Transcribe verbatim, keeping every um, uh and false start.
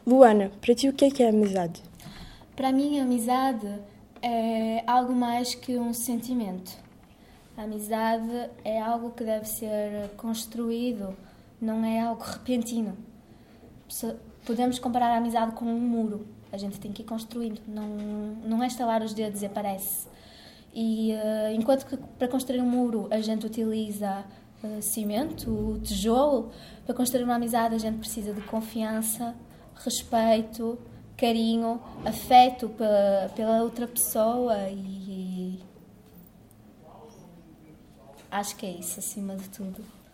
Luana, para ti o que é que é amizade? Para mim, a amizade é algo mais que um sentimento. A amizade é algo que deve ser construído, não é algo repentino. Podemos comparar a amizade com um muro. A gente tem que ir construindo, não, não é estalar os dedos e aparece. E uh, enquanto que para construir um muro a gente utiliza uh, cimento, tijolo, para construir uma amizade a gente precisa de confiança, respeito, carinho, afeto pela, pela outra pessoa e acho que é isso acima de tudo.